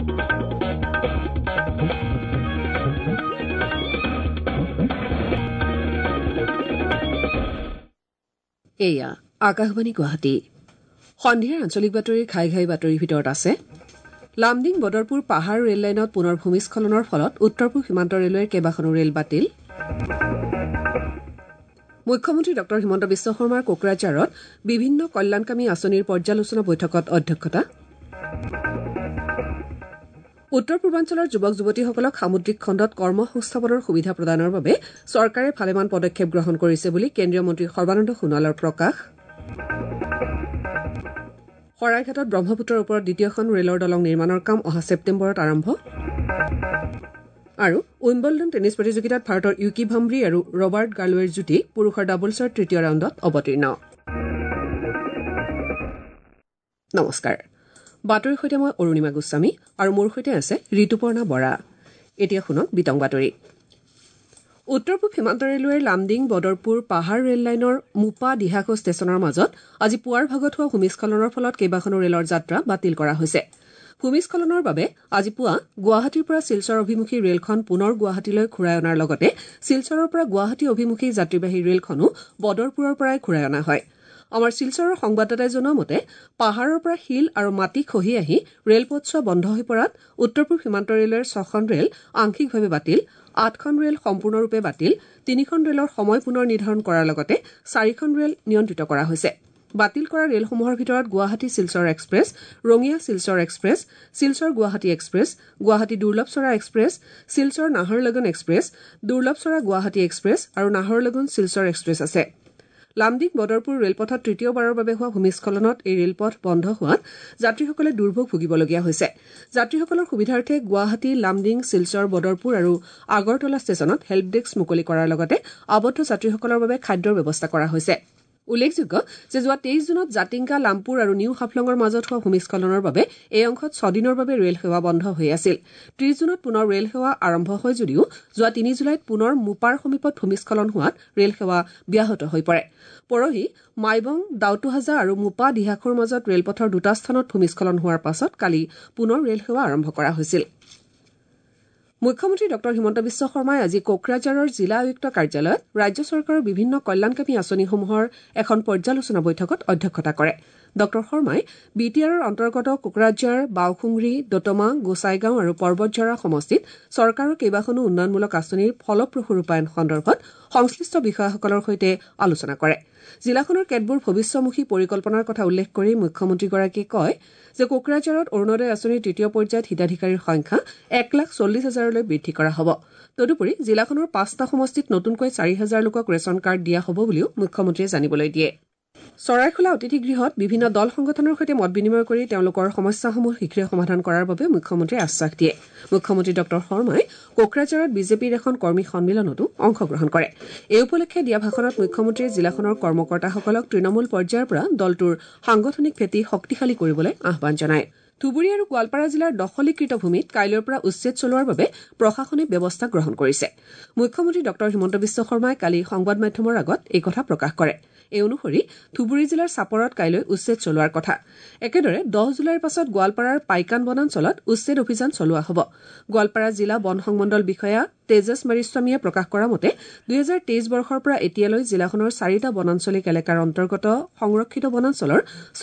এয়া আকাশবাণী গুৱাহাটী সন্ধিয়াৰ আঞ্চলিক বাতৰিৰ ঘাই ঘাই বাতৰিৰ ভিতৰত আছে লামডিং বদৰপুৰ পাহাৰ ৰেল লাইনত পুনৰ ভূমিস্খলনৰ ফলত উত্তৰ পূব সীমান্ত ৰেলৱেৰ কেইবাখনো ৰেল বাতিল মুখ্যমন্ত্ৰী ডঃ হিমন্ত বিশ্ব শৰ্মাৰ কোকৰাঝাৰত বিভিন্ন কল্যাণকামী আঁচনিৰ পৰ্যালোচনা বৈঠকত অধ্যক্ষতা উত্তৰ পূৰ্বাঞ্চলৰ যুৱক যুৱতীসকলক সামুদ্ৰিক খণ্ডত কৰ্মসংস্থাপনৰ সুবিধা প্ৰদানৰ বাবে চৰকাৰে ভালেমান পদক্ষেপ গ্ৰহণ কৰিছে বুলি কেন্দ্ৰীয় মন্ত্ৰী সৰ্বানন্দ সোণোৱালৰ প্ৰকাশ শৰাইঘাটত ব্ৰহ্মপুত্ৰৰ ওপৰত দ্বিতীয়খন ৰেলৰ দলং নিৰ্মাণৰ কাম অহা ছেপ্টেম্বৰত আৰম্ভ আৰু উইম্বলডন টেনিছ প্ৰতিযোগিতাত ভাৰতৰ ইউকি ভাম্ব্ৰি আৰু ৰবাৰ্ট গালৱেৰ যুটি পুৰুষৰ ডাবলছৰ তৃতীয় ৰাউণ্ডত অৱতীৰ্ণ নমস্কাৰ বাতৰিৰ সৈতে মই অৰুণিমা গোস্বামী আৰু মোৰ সৈতে আছে ঋতুপৰ্ণা বৰা এতিয়া শুনক বিতং বাতৰি উত্তৰ পূব সীমান্ত ৰেলৱেৰ লামডিং বদৰপুৰ পাহাৰ ৰেল লাইনৰ মোপা দিহাকো ষ্টেচনৰ মাজত আজি পুৱাৰ ভাগত হোৱা ভূমিস্খলনৰ ফলত কেইবাখনো ৰেলৰ যাত্ৰা বাতিল কৰা হৈছে ভূমিস্খলনৰ বাবে আজি পুৱা গুৱাহাটীৰ পৰা শিলচৰ অভিমুখী ৰেলখন পুনৰ গুৱাহাটীলৈ ঘূৰাই অনাৰ লগতে শিলচৰৰ পৰা গুৱাহাটী অভিমুখী যাত্ৰীবাহী ৰেলখনো বদৰপুৰৰ পৰাই ঘূৰাই অনা হয় আমাৰ শিলচৰৰ সংবাদদাতাই জনোৱা মতে পাহাৰৰ পৰা শিল আৰু মাটি খহি আহি ৰেলপথছোৱা বন্ধ হৈ পৰাত উত্তৰ পূব সীমান্ত ৰেলৱেৰ 6খন ৰেল আংশিকভাৱে বাতিল 8খন ৰেল সম্পূৰ্ণৰূপে বাতিল 3খন ৰেলৰ সময় পুনৰ নিৰ্ধাৰণ কৰাৰ লগতে 4খন ৰেল নিয়ন্ত্ৰিত কৰা হৈছে বাতিল কৰা ৰেলসমূহৰ ভিতৰত Guwahati Silchar express Rangia Silchar express Silchar Guwahati express Guwahati Dullabcherra express Silchar Naharlagun express Dullabcherra Guwahati express আৰু নাহৰলগুন শিলচৰ এক্সপ্ৰেছ আছে লামডিং বদৰপুৰ ৰেলপথত তৃতীয়বাৰৰ বাবে হোৱা ভূমিস্খলনত এই ৰেলপথ বন্ধ হোৱাত যাত্ৰীসকলে দুৰ্ভোগ ভুগিবলগীয়া হৈছে যাত্ৰীসকলৰ সুবিধাৰ্থে গুৱাহাটী লামডিং শিলচৰ বদৰপুৰ আৰু আগৰতলা ষ্টেচনত হেল্প ডেস্ক মুকলি কৰাৰ লগতে আবদ্ধ যাত্ৰীসকলৰ বাবে খাদ্যৰ ব্যৱস্থা কৰা হৈছে উল্লেখযোগ্য যে যোৱা 23 জুনত জাতিংগা লামপুৰ আৰু নিউ হাফলঙৰ মাজত হোৱা ভূমিস্খলনৰ বাবে এই অংশত 6 দিনৰ বাবে ৰেল সেৱা বন্ধ হৈ আছিল 30 জুনত পুনৰ ৰেল সেৱা আৰম্ভ হয় যদিও যোৱা 3 জুলাইত পুনৰ মোপাৰ সমীপত ভূমিস্খলন হোৱাত ৰেল সেৱা ব্যাহত হৈ পৰে পৰহি মাইবং দাউতুহাজা আৰু মোপা দিহাখোৰ মাজত ৰেলপথৰ দুটা স্থানত ভূমিস্খলন হোৱাৰ পাছত কালি পুনৰ ৰেল সেৱা আৰম্ভ কৰা হৈছিল মুখ্যমন্ত্ৰী ডঃ হিমন্ত বিশ্ব শৰ্মাই আজি কোকৰাঝাৰৰ জিলা আয়ুক্ত কাৰ্যালয়ত ৰাজ্য চৰকাৰৰ বিভিন্ন কল্যাণকামী আঁচনিসমূহৰ এখন পৰ্যালোচনা বৈঠকত অধ্যক্ষতা কৰে ডঃ শৰ্মাই বিটিআৰৰ অন্তৰ্গত কোকৰাঝাৰ বাওখুংৰি দতমা গোসাইগাঁও আৰু পৰ্বতঝৰা সমষ্টিত চৰকাৰৰ কেইবাখনো উন্নয়নমূলক আঁচনিৰ ফলপ্ৰসূ ৰূপায়ণ সন্দৰ্ভত সংশ্লিষ্ট বিষয়াসকলৰ সৈতে আলোচনা কৰে জিলাখনৰ কেতবোৰ ভৱিষ্যমুখী পৰিকল্পনাৰ কথা উল্লেখ কৰি মুখ্যমন্ত্ৰীগৰাকীয়ে কয় যে কোকৰাঝাৰত অৰুণোদয় আঁচনিৰ তৃতীয় পৰ্যায়ত হিতাধিকাৰীৰ সংখ্যা 1,40,000লৈ বৃদ্ধি কৰা হ'ব তদুপৰি জিলাখনৰ 5টা সমষ্টিত নতুনকৈ 4,000 লোকক ৰেচন কাৰ্ড দিয়া হ'ব বুলিও মুখ্যমন্ত্ৰীয়ে জানিবলৈ দিয়ে চৰাইখোলা অতিথি গৃহত বিভিন্ন দল সংগঠনৰ সৈতে মত বিনিময় কৰি তেওঁলোকৰ সমস্যাসমূহ শীঘ্ৰে সমাধান কৰাৰ বাবে মুখ্যমন্ত্ৰীয়ে আশ্বাস দিয়ে মুখ্যমন্ত্ৰী ডঃ শৰ্মাই কোকৰাঝাৰত বিজেপিৰ এখন কৰ্মী সন্মিলনতো অংশগ্ৰহণ কৰে এই উপলক্ষে দিয়া ভাষণত মুখ্যমন্ত্ৰীয়ে জিলাখনৰ কৰ্মকৰ্তাসকলক তৃণমূল পৰ্যায়ৰ পৰা দলটোৰ সাংগঠনিক ভেটি শক্তিশালী কৰিবলৈ আহ্বান জনায় ধুবুৰী আৰু গোৱালপাৰা জিলাৰ দখলীকৃত ভূমিত কাইলৈৰ পৰা উচ্ছেদ চলোৱাৰ বাবে প্ৰশাসনে ব্যৱস্থা গ্ৰহণ কৰিছে মুখ্যমন্ত্ৰী ডঃ হিমন্ত বিশ্ব শৰ্মাই কালি সংবাদ মাধ্যমৰ আগত এই কথা প্ৰকাশ কৰে এই অনুসৰি ধুবুৰী জিলাৰ চাপৰত কাইলৈ উচ্ছেদ চলোৱাৰ কথা একেদৰে 10 জুলাইৰ পাছত গোৱালপাৰাৰ পাইকান বনাঞ্চলত উচ্ছেদ অভিযান চলোৱা হ'ব গোৱালপাৰা জিলা বন সংমণ্ডল বিষয়া তেজছ মাৰিস্বামীয়ে প্ৰকাশ কৰা মতে 2023 বৰ্ষৰ পৰা এতিয়ালৈ জিলাখনৰ 4টা বনাঞ্চলিক এলেকাৰ অন্তৰ্গত সংৰক্ষিত বনাঞ্চলৰ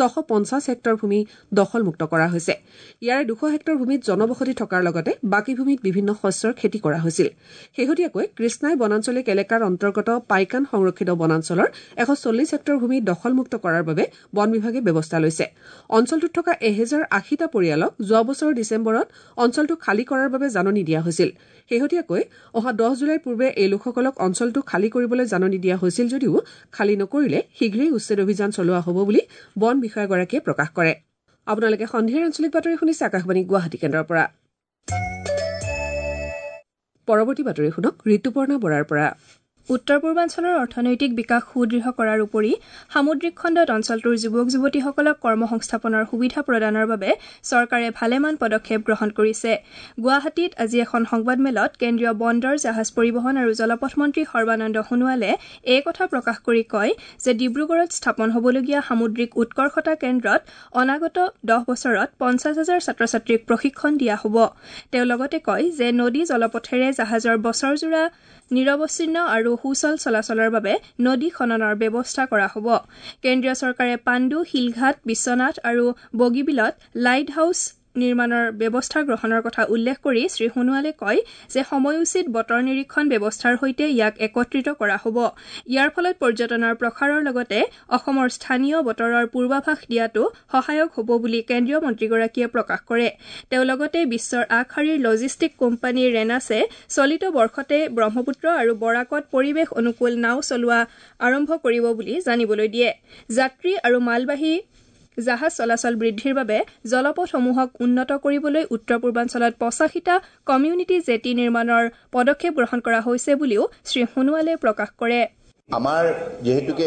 650 হেক্টৰ ভূমি দখলমুক্ত কৰা হৈছে ইয়াৰে 200 হেক্টৰ ভূমিত জনবসতি থকাৰ লগতে বাকী ভূমিত বিভিন্ন শস্যৰ খেতি কৰা হৈছিল শেহতীয়াকৈ কৃষ্ণাই বনাঞ্চলিক এলেকাৰ অন্তৰ্গত পাইকান সংৰক্ষিত বনাঞ্চলৰ 140 হেক্টৰ ভূমি দখলমুক্ত কৰাৰ বাবে বন বিভাগে ব্যৱস্থা লৈছে অঞ্চলটোত থকা 1080টা পৰিয়ালক যোৱা বছৰৰ ডিচেম্বৰত অঞ্চলটো খালী কৰাৰ বাবে জাননী দিয়া হৈছিল শেহতীয়াকৈ অহা 10 জুলাইৰ পূৰ্বে এই লোকসকলক অঞ্চলটো খালী কৰিবলৈ জাননী দিয়া হৈছিল যদিও খালী নকৰিলে শীঘ্ৰেই উচ্ছেদ অভিযান চলোৱা হ'ব বুলি বন বিষয়াগৰাকীয়ে প্ৰকাশ কৰে আপোনালোকে সন্ধিয়াৰ আঞ্চলিক বাতৰি শুনিছে আকাশবাণী গুৱাহাটী কেন্দ্ৰৰ পৰা পৰৱৰ্তী বাতৰি শুনক ঋতুপৰ্ণা বৰাৰ পৰা উত্তৰ পূৰ্বাঞ্চলৰ অৰ্থনৈতিক বিকাশ সুদৃঢ় কৰাৰ উপৰি সামুদ্ৰিক খণ্ডত অঞ্চলটোৰ যুৱক যুৱতীসকলক কৰ্মসংস্থাপনৰ সুবিধা প্ৰদানৰ বাবে চৰকাৰে ভালেমান পদক্ষেপ গ্ৰহণ কৰিছে। গুৱাহাটীত আজি এখন সংবাদমেলত কেন্দ্ৰীয় বন্দৰ জাহাজ পৰিবহণ আৰু জলপথ মন্ত্ৰী সৰ্বানন্দ সোণোৱালে এই কথা প্ৰকাশ কৰি কয় যে ডিব্ৰুগড়ত স্থাপন হ'বলগীয়া সামুদ্ৰিক উৎকৰ্ষতা কেন্দ্ৰত অনাগত 10 বছৰত 50,000 ছাত্ৰ ছাত্ৰীক প্ৰশিক্ষণ দিয়া হ'ব। তেওঁ লগতে কয় যে নদী জলপথেৰে জাহাজৰ বছৰজোৰা নিৰৱচ্ছিন্ন আৰু সুচল চলাচলৰ বাবে নদী খননৰ ব্যৱস্থা কৰা হ'ব। কেন্দ্ৰীয় চৰকাৰে পাণ্ডু, শিলঘাট, বিশ্বনাথ আৰু বগীবিলত লাইট হাউচ নিৰ্মাণৰ ব্যৱস্থা গ্ৰহণৰ কথা উল্লেখ কৰি শ্ৰী সোণোৱালে কয় যে সময়োচিত বতৰ নিৰীক্ষণ ব্যৱস্থাৰ সৈতে ইয়াক একত্ৰিত কৰা হ'ব। ইয়াৰ ফলত পৰ্যটনৰ প্ৰসাৰৰ লগতে অসমৰ স্থানীয় বতৰৰ পূৰ্বাভাস দিয়াটো সহায়ক হ'ব বুলি কেন্দ্ৰীয় মন্ত্ৰীগৰাকীয়ে প্ৰকাশ কৰে। তেওঁ লগতে বিশ্বৰ আগশাৰীৰ লজিষ্টিক কোম্পানী ৰেনাছে চলিত বৰ্ষতে ব্ৰহ্মপুত্ৰ আৰু বৰাকত পৰিৱেশ অনুকূল নাও চলোৱা আৰম্ভ কৰিব বুলি জানিবলৈ দিয়ে। যাত্ৰী আৰু মালবাহী জাহাজ চলাচল বৃদ্ধিৰ বাবে জলপথসমূহক উন্নত কৰিবলৈ উত্তৰ পূৰ্বাঞ্চলত 85টা কমিউনিটি জেটি নিৰ্মাণৰ পদক্ষেপ গ্ৰহণ কৰা হৈছে বুলিও শ্ৰী সোণোৱালে প্ৰকাশ কৰে। আমাৰ যেহেতুকে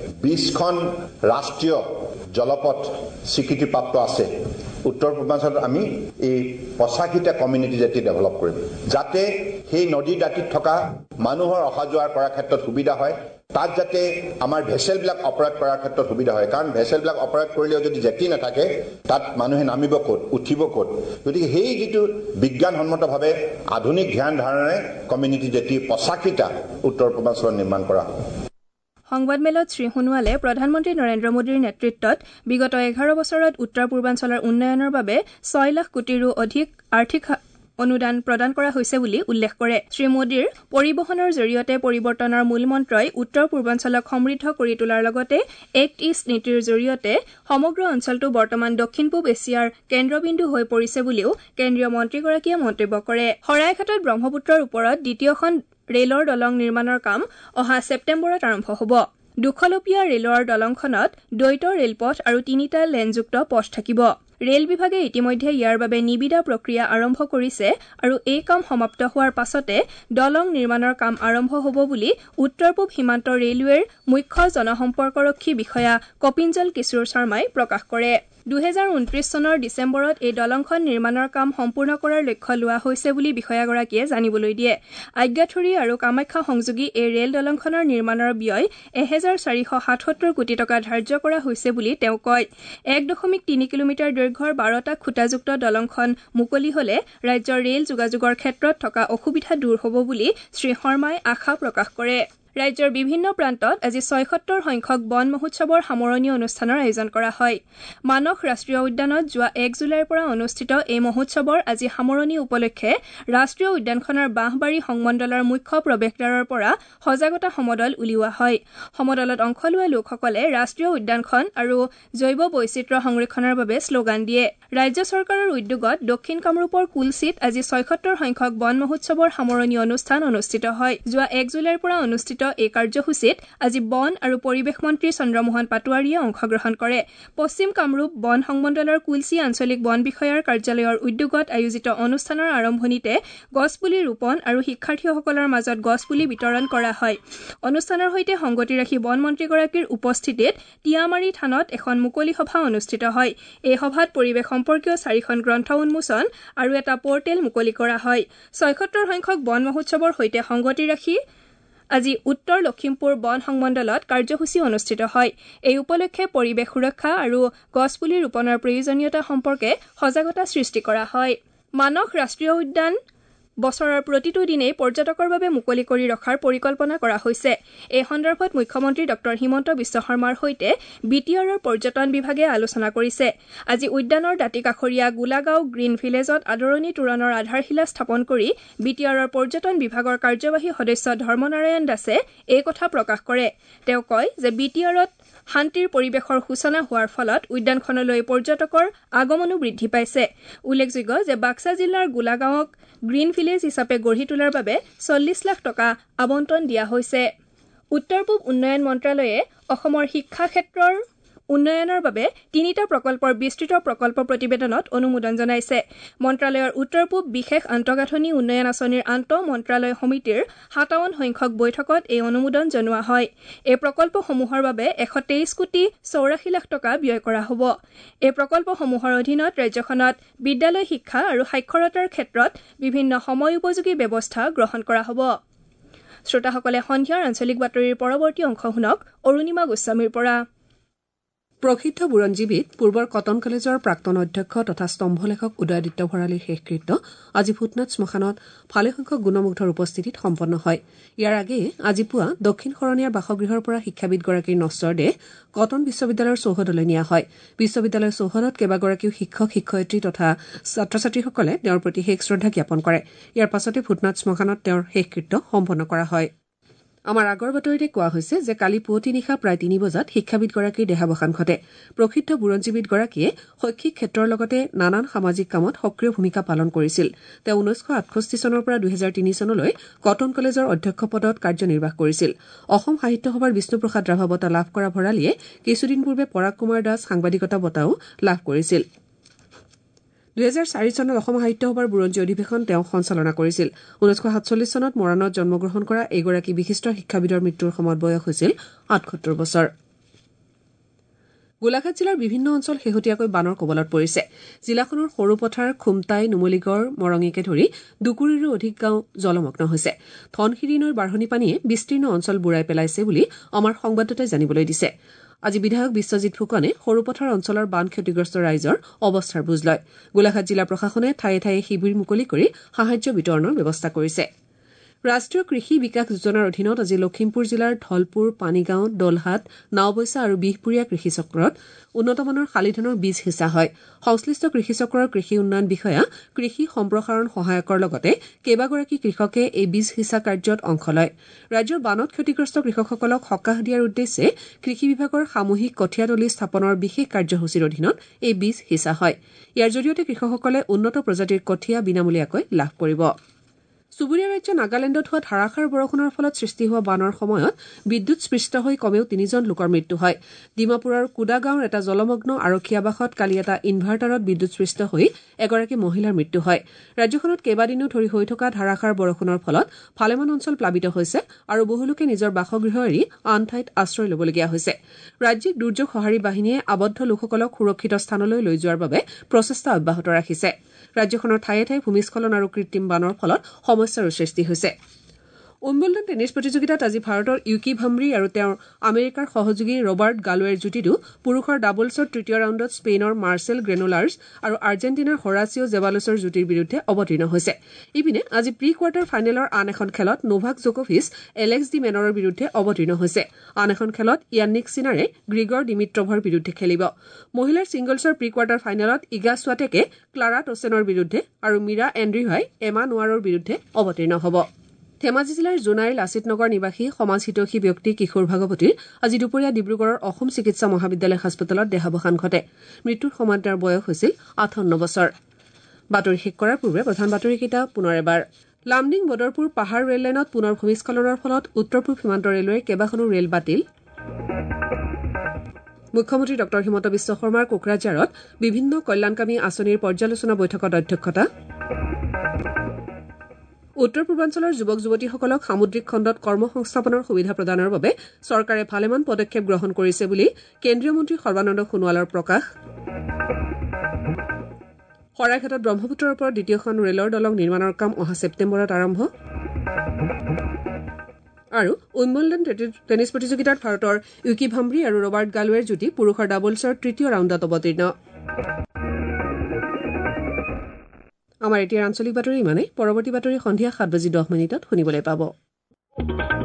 20খন ৰাষ্ট্ৰীয় জলপথ স্বীকৃতিপ্ৰাপ্ত আছে, উত্তৰ পূৰ্বাঞ্চলত আমি এই 85টা কমিউনিটি জেটি ডেভেলপ কৰিম, যাতে সেই নদী দাঁতিত থকা মানুহৰ অহা যোৱাৰ কৰাৰ ক্ষেত্ৰত সুবিধা হয়। তাত যাতে আমাৰ ভেছেলবিলাক অপাৰেট কৰাৰ ক্ষেত্ৰত সুবিধা হয়, কাৰণ ভেছেলবিলাক অপাৰেট কৰিলেও যদি জেটি নাথাকে তাত মানুহে নামিব ক'ত, উঠিব ক'ত। গতিকে সেই যিটো বিজ্ঞানসন্মতভাৱে আধুনিক ধ্যান ধাৰণাৰে কমিউনিটি জেটি 85টা উত্তৰ পূৰ্বাঞ্চলত নিৰ্মাণ কৰা হ'ব। সংবাদমেলত শ্ৰী সোণোৱালে প্ৰধানমন্ত্ৰী নৰেন্দ্ৰ মোদীৰ নেতৃত্বত বিগত 11 বছৰত উত্তৰ পূৰ্বাঞ্চলৰ উন্নয়নৰ বাবে 6 লাখ কোটিৰো অধিক আৰ্থিক অনুদান প্ৰদান কৰা হৈছে বুলি উল্লেখ কৰে। শ্ৰী মোদীৰ পৰিবহণৰ জৰিয়তে পৰিৱৰ্তনৰ মূলমন্ত্ৰই উত্তৰ পূৰ্বাঞ্চলক সমৃদ্ধ কৰি তোলাৰ লগতে এক্ট ইষ্ট নীতিৰ জৰিয়তে সমগ্ৰ অঞ্চলটো বৰ্তমান দক্ষিণ পূব এছিয়াৰ কেন্দ্ৰবিন্দু হৈ পৰিছে বুলিও কেন্দ্ৰীয় মন্ত্ৰীগৰাকীয়ে মন্তব্য কৰে। শৰাইঘাটত ব্ৰহ্মপুত্ৰৰ ওপৰত দ্বিতীয়খন ৰেলৰ দলং নিৰ্মাণৰ কাম অহা ছেপ্টেম্বৰত আৰম্ভ হ'ব। দুখলপীয়া ৰেলৰ দলংখনত দ্বৈত ৰেলপথ আৰু 3টা লেনযুক্ত পথ থাকিব। ৰেল বিভাগে ইতিমধ্যে ইয়াৰ বাবে নিবিদা প্ৰক্ৰিয়া আৰম্ভ কৰিছে আৰু এই কাম সমাপ্ত হোৱাৰ পাছতে দলং নিৰ্মাণৰ কাম আৰম্ভ হ'ব বুলি উত্তৰ পূব সীমান্ত ৰেলৱেৰ মুখ্য জনসম্পৰ্কৰক্ষী বিষয়া কপিঞ্জল কিশোৰ শৰ্মাই প্ৰকাশ কৰে। 2029 চনৰ ডিচেম্বৰত এই দলংখন নিৰ্মাণৰ কাম সম্পূৰ্ণ কৰাৰ লক্ষ্য লোৱা হৈছে বুলি বিষয়াগৰাকীয়ে জানিবলৈ দিয়ে। আজ্ঞাথুৰী আৰু কামাখ্যা সংযোগী এই ৰেল দলংখনৰ নিৰ্মাণৰ ব্যয় 1477 কোটি টকা ধাৰ্য কৰা হৈছে বুলি তেওঁ কয়। 1.3 কিলোমিটাৰ দৈৰ্ঘ্যৰ 12টা খুঁটাযুক্ত দলংখন মুকলি হ'লে ৰাজ্যৰ ৰেল যোগাযোগৰ ক্ষেত্ৰত থকা অসুবিধা দূৰ হ'ব বুলি শ্ৰী শৰ্মাই আশা প্ৰকাশ কৰে। ৰাজ্যৰ বিভিন্ন প্ৰান্তত আজি 76 সংখ্যক বন মহোৎসৱৰ সামৰণি অনুষ্ঠানৰ আয়োজন কৰা হয়। মানস ৰাষ্ট্ৰীয় উদ্যানত যোৱা 1 জুলাইৰ পৰা অনুষ্ঠিত এই মহোৎসৱৰ আজি সামৰণি উপলক্ষে ৰাষ্ট্ৰীয় উদ্যানখনৰ বাঁহবাৰী সংমণ্ডলৰ মুখ্য প্ৰৱেশদ্বাৰৰ পৰা সজাগতা সমদল উলিওৱা হয়। সমদলত অংশ লোৱা লোকসকলে ৰাষ্ট্ৰীয় উদ্যানখন আৰু জৈৱ বৈচিত্ৰ্য সংৰক্ষণৰ বাবে শ্লোগান দিয়ে। ৰাজ্য চৰকাৰৰ উদ্যোগত দক্ষিণ কামৰূপৰ কুলচিত আজি 76 সংখ্যক বন মহোৎসৱৰ সামৰণি অনুষ্ঠান অনুষ্ঠিত হয়। যোৱা 1 জুলাইৰ পৰা অনুষ্ঠিত এই কাৰ্যসূচীত আজি বন আৰু পৰিৱেশ মন্ত্ৰী চন্দ্ৰমোহন পাটোৱাৰীয়ে অংশগ্ৰহণ কৰে। পশ্চিম কামৰূপ বন সংমণ্ডলৰ কুলচি আঞ্চলিক বন বিষয়াৰ কাৰ্যালয়ৰ উদ্যোগত আয়োজিত অনুষ্ঠানৰ আৰম্ভণিতে গছপুলি ৰোপণ আৰু শিক্ষাৰ্থীসকলৰ মাজত গছপুলি বিতৰণ কৰা হয়। অনুষ্ঠানৰ সৈতে সংগতি ৰাখি বন মন্ত্ৰীগৰাকীৰ উপস্থিতিত টিয়ামাৰী থানত এখন মুকলি সভা অনুষ্ঠিত হয়। এই সভাত পৰিৱেশ সম্পৰ্কীয় 4খন গ্ৰন্থ উন্মোচন আৰু এটা পৰ্টেল মুকলি কৰা হয়। 76 সংখ্যক বন মহোৎসৱৰ সৈতে সংগতি ৰাখি আজি উত্তৰ লখিমপুৰ বন সংমণ্ডলত কাৰ্যসূচী অনুষ্ঠিত হয়। এই উপলক্ষে পৰিৱেশ সুৰক্ষা আৰু গছপুলি ৰোপণৰ প্ৰয়োজনীয়তা সম্পৰ্কে সজাগতা সৃষ্টি কৰা হয়। মানস ৰাষ্ট্ৰীয় উদ্যান বছৰৰ প্ৰতিটো দিনেই পৰ্যটকৰ বাবে মুকলি কৰি ৰখাৰ পৰিকল্পনা কৰা হৈছে। এই সন্দৰ্ভত মুখ্যমন্ত্ৰী ডঃ হিমন্ত বিশ্ব শৰ্মাৰ সৈতে BTRৰ পৰ্যটন বিভাগে আলোচনা কৰিছে। আজি উদ্যানৰ দাঁতিকাষৰীয়া গোলাগাঁও গ্ৰীণ ভিলেজত আদৰণি তোৰণৰ আধাৰশিলা স্থাপন কৰি BTRৰ পৰ্যটন বিভাগৰ কাৰ্যবাহী সদস্য ধৰ্মনাৰায়ণ দাসে এই কথা প্ৰকাশ কৰে। তেওঁ কয় যে BTRত শান্তিৰ পৰিৱেশৰ সূচনা হোৱাৰ ফলত উদ্যানখনলৈ পৰ্যটকৰ আগমনো বৃদ্ধি পাইছে। উল্লেখযোগ্য যে বাক্সা জিলাৰ গোলাগাঁৱক গ্ৰীণ ভিলেজ হিচাপে গঢ়ি তোলাৰ বাবে 40 লাখ টকা আবণ্টন দিয়া হৈছে। উত্তৰ পূব উন্নয়ন মন্ত্ৰালয়ে অসমৰ শিক্ষা ক্ষেত্ৰৰ উন্নয়নৰ বাবে 3টা প্ৰকল্পৰ বিস্তৃত প্ৰকল্প প্ৰতিবেদনত অনুমোদন জনাইছে মন্ত্ৰালয়ৰ উত্তৰ পূব বিশেষ আন্তঃগাঁথনি উন্নয়ন আঁচনিৰ আন্তঃ মন্ত্ৰালয় সমিতিৰ 57 সংখ্যক বৈঠকত এই অনুমোদন জনোৱা হয় এই প্ৰকল্পসমূহৰ বাবে 123 কোটি 84 লাখ টকা ব্যয় কৰা হ'ব এই প্ৰকল্পসমূহৰ অধীনত ৰাজ্যখনত বিদ্যালয় শিক্ষা আৰু সাক্ষৰতাৰ ক্ষেত্ৰত বিভিন্ন সময় উপযোগী ব্যৱস্থা গ্ৰহণ কৰা হ'ব শ্ৰোতাসকলে সন্ধিয়াৰ আঞ্চলিক বাতৰিৰ পৰৱৰ্তী অংশ শুনক অৰুণিমা গোস্বামীৰ পৰা প্ৰসিদ্ধ বুৰঞ্জীবিদ পূৰ্বৰ কটন কলেজৰ প্ৰাক্তন অধ্যক্ষ তথা স্তম্ভলেখক উদয়াদিত্য ভৰালীৰ শেষকৃত্য আজি ভূটনাথ শ্মশানত ভালেসংখ্যক গুণমুগ্ধৰ উপস্থিতিত সম্পন্ন হয় ইয়াৰ আগেয়ে আজি পুৱা দক্ষিণ শৰণীয়াৰ বাসগৃহৰ পৰা শিক্ষাবিদগৰাকীৰ নশ্বৰ দেহ কটন বিশ্ববিদ্যালয়ৰ চৌহদলৈ নিয়া হয় বিশ্ববিদ্যালয়ৰ চৌহদত কেইবাগৰাকীও শিক্ষক শিক্ষয়িত্ৰী তথা ছাত্ৰ ছাত্ৰীসকলে তেওঁৰ প্ৰতি শেষ শ্ৰদ্ধা জ্ঞাপন কৰে ইয়াৰ পাছতে ভূটনাথ শ্মশানত তেওঁৰ শেষকৃত্য সম্পন্ন কৰা হয় আমাৰ আগৰ বাতৰিতে কোৱা হৈছে যে কালি পুৱতি নিশা প্ৰায় 3 বজাত শিক্ষাবিদগৰাকীৰ দেহাৱসান ঘটে প্ৰসিদ্ধ বুৰঞ্জীবিদগৰাকীয়ে শৈক্ষিক ক্ষেত্ৰৰ লগতে নানান সামাজিক কামত সক্ৰিয় ভূমিকা পালন কৰিছিল তেওঁ 1968 চনৰ পৰা 2003 চনলৈ কটন কলেজৰ অধ্যক্ষ পদত কাৰ্যনিৰ্বাহ কৰিছিল অসম সাহিত্য সভাৰ বিষ্ণুপ্ৰসাদ ৰাভা বঁটা লাভ কৰা ভৰালীয়ে কিছুদিন পূৰ্বে পৰাগ কুমাৰ দাস সাংবাদিকতা বঁটাও লাভ কৰিছিল 2004 চনত অসম সাহিত্য সভাৰ বুৰঞ্জী অধিৱেশন তেওঁ সঞ্চালনা কৰিছিল 1947 চনত মৰাণত জন্মগ্ৰহণ কৰা এগৰাকী বিশিষ্ট শিক্ষাবিদৰ মৃত্যুৰ সময়ত বয়স হৈছিল 78 বছৰ গোলাঘাট জিলাৰ বিভিন্ন অঞ্চল শেহতীয়াকৈ বানৰ কবলত পৰিছে জিলাখনৰ সৰুপথাৰ খুমটাই নুমলীগড় মৰঙীকে ধৰি দুকুৰিৰো অধিক গাঁও জলমগ্ন হৈছে ধনশিৰি নৈৰ বাঢ়নী পানীয়ে বিস্তীৰ্ণ অঞ্চল বুৰাই পেলাইছে বুলি আমাৰ সংবাদদাতাই জানিবলৈ দিছে আজি বিধায়ক বিশ্বজিৎ ফুকনে সৰুপথাৰ অঞ্চলৰ বান ক্ষতিগ্ৰস্ত ৰাইজৰ অৱস্থাৰ বুজ লয় গোলাঘাট জিলা প্ৰশাসনে ঠায়ে ঠায়ে শিবিৰ মুকলি কৰি সাহায্য বিতৰণৰ ব্যৱস্থা কৰিছে ৰাষ্ট্ৰীয় কৃষি বিকাশ যোজনাৰ অধীনত আজি লখিমপুৰ জিলাৰ ধলপুৰ পানীগাঁও দলহাট নাওবৈছা আৰু বিহপুৰীয়া কৃষি চক্ৰত উন্নতমানৰ শালিধানৰ বীজ সিঁচা হয় সংশ্লিষ্ট কৃষি চক্ৰৰ কৃষি উন্নয়ন বিষয়া কৃষি সম্প্ৰসাৰণ সহায়কৰ লগতে কেইবাগৰাকী কৃষকে এই বীজ সিঁচা কাৰ্যত অংশ লয় ৰাজ্যৰ বানত ক্ষতিগ্ৰস্ত কৃষকসকলক সকাহ দিয়াৰ উদ্দেশ্যে কৃষি বিভাগৰ সামূহিক কঠীয়াতলী স্থাপনৰ বিশেষ কাৰ্যসূচীৰ অধীনত এই বীজ সিঁচা হয় ইয়াৰ জৰিয়তে কৃষকসকলে উন্নত প্ৰজাতিৰ কঠীয়া বিনামূলীয়াকৈ লাভ কৰিব চুবুৰীয়া ৰাজ্য নাগালেণ্ডত হোৱা ধাৰাসাৰ বৰষুণৰ ফলত সৃষ্টি হোৱা বানৰ সময়ত বিদ্যুৎস্পৃষ্ট হৈ কমেও 3জন লোকৰ মৃত্যু হয় ডিমাপুৰৰ কুদা গাঁৱৰ এটা জলমগ্ন আৰক্ষী আৱাসত কালি এটা ইনভাৰ্টাৰত বিদ্যুৎস্পৃষ্ট হৈ এগৰাকী মহিলাৰ মৃত্যু হয় ৰাজ্যখনত কেইবাদিনো ধৰি হৈ থকা ধাৰাসাৰ বৰষুণৰ ফলত ভালেমান অঞ্চল প্লাবিত হৈছে আৰু বহুলোকে নিজৰ বাসগৃহ এৰি আন ঠাইত আশ্ৰয় ল'বলগীয়া হৈছে ৰাজ্যিক দুৰ্যোগ সঁহাৰি বাহিনীয়ে আবদ্ধ লোকসকলক সুৰক্ষিত স্থানলৈ লৈ যোৱাৰ বাবে প্ৰচেষ্টা অব্যাহত ৰাখিছে ৰাজ্যখনৰ ঠায়ে ঠায়ে ভূমিস্খলন আৰু কৃত্ৰিম বানৰ ফলত সমস্যাৰ সৃষ্টি হৈছে উইম্বলডন টেনিছ প্ৰতিযোগিতাত আজি ভাৰতৰ ইউকি ভাম্ৰি আৰু তেওঁৰ আমেৰিকাৰ সহযোগী ৰবাৰ্ট গালোৱেৰ যুটিটো পুৰুষৰ ডাবলছৰ তৃতীয় ৰাউণ্ডত স্পেইনৰ মাৰ্চেল গ্ৰেনোলাৰ্ছ আৰু আৰ্জেণ্টিনাৰ হৰাচিঅ জেবালোছৰ যুটিৰ বিৰুদ্ধে অৱতীৰ্ণ হৈছে ইপিনে আজি প্ৰি কোৱাৰ্টাৰ ফাইনেলৰ আন এখন খেলত নোভাক জকভিচ এলেক্স ডি মেনৰৰ বিৰুদ্ধে অৱতীৰ্ণ হৈছে আন এখন খেলত ইয়ান্নিক সিনাৰে গ্ৰিগৰ ডিমিট্ৰভৰ বিৰুদ্ধে খেলিব মহিলাৰ ছিংগলছৰ প্ৰি কোৱাৰ্টাৰ ফাইনেলত ইগা স্বাটেকে ক্লাৰা টছেনৰ বিৰুদ্ধে আৰু মীৰা এণ্ড্ৰিহাই এমা নোৱাৰৰ বিৰুদ্ধে অৱতীৰ্ণ হ'ব ধেমাজি জিলাৰ জোনাইৰ লাচিত নগৰ নিবাসী সমাজ হিতৈষী ব্যক্তি কিশোৰ ভাগৱতীৰ আজি দুপৰীয়া ডিব্ৰুগড়ৰ অসম চিকিৎসা মহাবিদ্যালয় হাস্পতালত দেহাৱসান ঘটে মৃত্যুৰ সময়ত তেওঁৰ বয়স হৈছিল 58 বছৰ বাতৰি শেষ কৰাৰ পূৰ্বে প্ৰধান বাতৰিকেইটা পুনৰ এবাৰ লামডিং বদৰপুৰ পাহাৰ ৰেল লাইনত পুনৰ ভূমিস্খলনৰ ফলত উত্তৰ পূব সীমান্ত ৰেলৱেৰ কেইবাখনো ৰেল বাতিল মুখ্যমন্ত্ৰী ড হিমন্ত বিশ্ব শৰ্মাৰ কোকৰাঝাৰত বিভিন্ন কল্যাণকামী আঁচনিৰ পৰ্যালোচনা বৈঠকত অধ্যক্ষতা উত্তৰ পূৰ্বাঞ্চলৰ যুৱক যুৱতীসকলক সামুদ্ৰিক খণ্ডত কৰ্মসংস্থাপনৰ সুবিধা প্ৰদানৰ বাবে চৰকাৰে ভালেমান পদক্ষেপ গ্ৰহণ কৰিছে বুলি কেন্দ্ৰীয় মন্ত্ৰী সৰ্বানন্দ সোণোৱালৰ প্ৰকাশ শৰাইঘাটত ব্ৰহ্মপুত্ৰৰ ওপৰত দ্বিতীয়খন ৰেলৰ দলং নিৰ্মাণৰ কাম অহা ছেপ্টেম্বৰত আৰম্ভ আৰু উইম্বলডন টেনিছ প্ৰতিযোগিতাত ভাৰতৰ ইউকি ভাম্ৰি আৰু ৰবাৰ্ট গালোৱেৰ যুটি পুৰুষৰ ডাবলছৰ তৃতীয় ৰাউণ্ডত অৱতীৰ্ণ আমাৰ এতিয়া আঞ্চলিক বাতৰি ইমানেই পৰৱৰ্তী বাতৰি সন্ধিয়া 7:10 শুনিবলৈ পাব